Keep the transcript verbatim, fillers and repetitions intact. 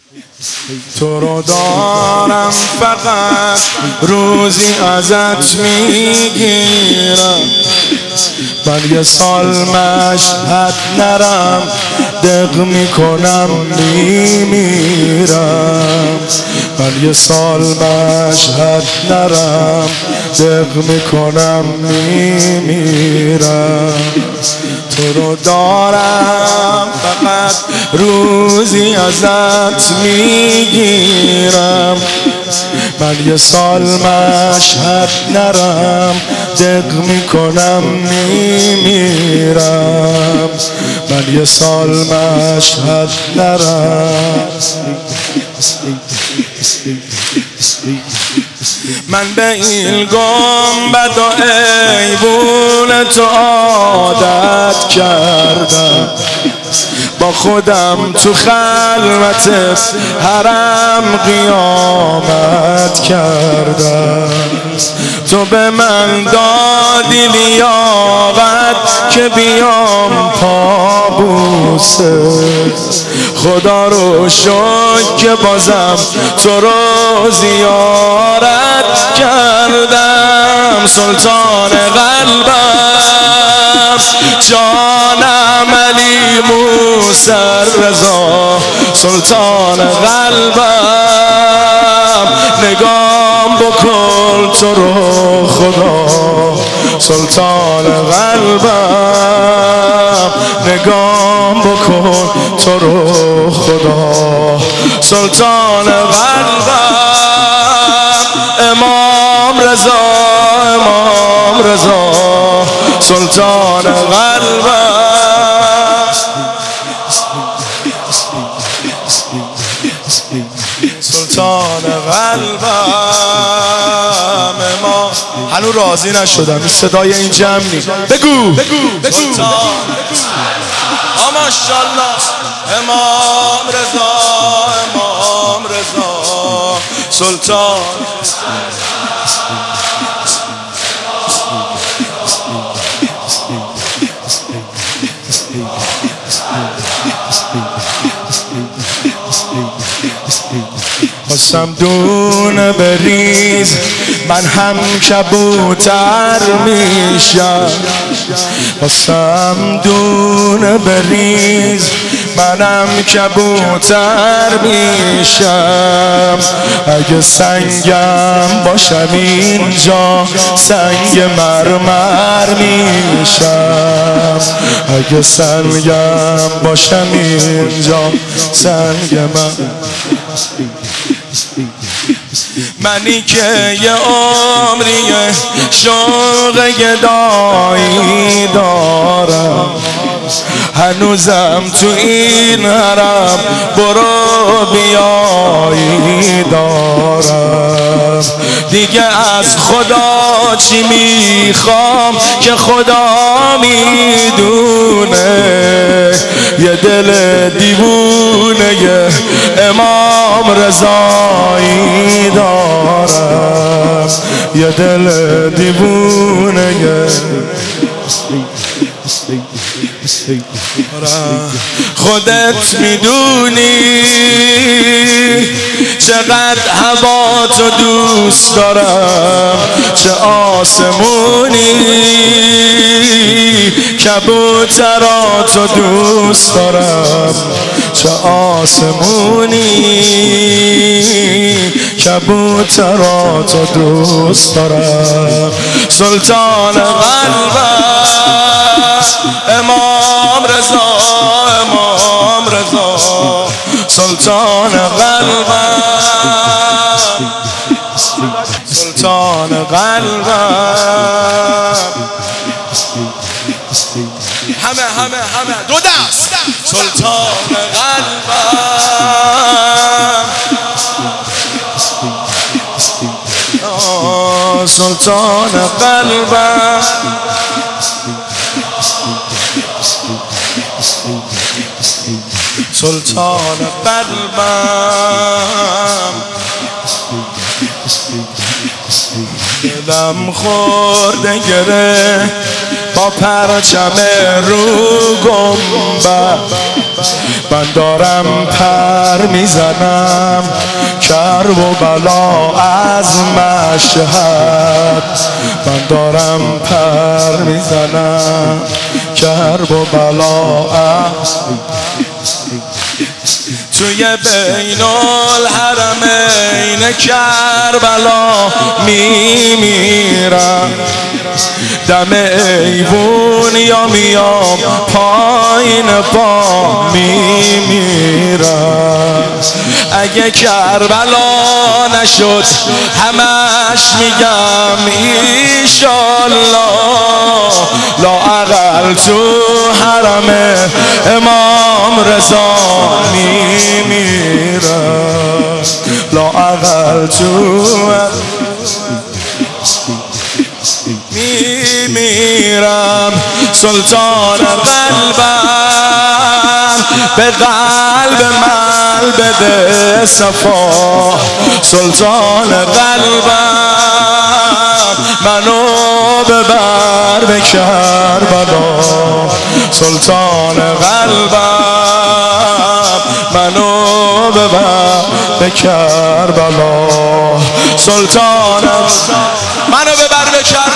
تو رو دارم فقط روزی ازت میگیرم، من یه سال مشهد نرم دق میکنم میمیرم، من یه سال مشهد نرم دق میکنم میمیرم. تو رو دارم فقط روزی ازت میگیرم، من یه سال مشهد نرم دق میکنم میمیرم، من یه سال مشهد نرم. من به این گنبد و ایوون تو عادت کردم، با خودم تو خلوت حرم قیامت کردم. تو به من دادی لیاقت که بیام پابوسه، خدا رو شکر که بازم تو رو زیارت کردم. سلطان قلبم جانم علی موسی رضا، سلطان قلبم نگام بکن تو رو خدا، سلطان قلبم نگام بکن تو رو خدا، سلطان قلبم امام رضا، امام رضا، سلطان قلبم. سلطان قلبم امام. هنوز راضی نشدم این صدای این جمع نی. بگو بگو سلطان ماشاءالله امام رضا، امام رضا، سلطان. خواستم دونه بریز من هم کبوتر میشم، خواستم دونه بریز منم کبوتر میشم. اگه سنگم باشم اینجا سنگ مرمر میشم، اگه سنگم باشم اینجا سنگ مرمر. منی که یه عمریه شوق گدایی دارم، هنوزم تو این حرم برو بیایی دارم. دیگه از خدا چی میخوام که خدا میدونه، یه دل دیوونه یه امام رضایی دارم، یه دل دیوونه یه خودت میدونی چقدر هوا تو دوست دارم، چه آسمونی کبوتراتو دوست دارم، چه آسمونی کبوتراتو دوست دارم. سلطان قلبم امام رضا، امام رضا، سلطان قلبم، سلطان قلبم. همه همه همه دو دست سلطان قلبم، سلطان قلبم. سلطان قلبم دلم خورده گره با پرچم رو گنبد من دارم پر میزنم کرب و بلا از مشهد من دارم پر میزنم کرب و بلا از توی بین الحرمین کربلا میمیرم دم ایوون یا میام پایین پا میمیرم اگه کربلا نشد همش میگم ایشالله لااقل تو حرم امام رضا میمیرم لااقل تو میمیرم سلطان قلبم به قلب من بده صفا سلطان قلبم منو ببر به کربلا سلطان قلبم منو ببر به کربلا سلطان منو ببر به کربلا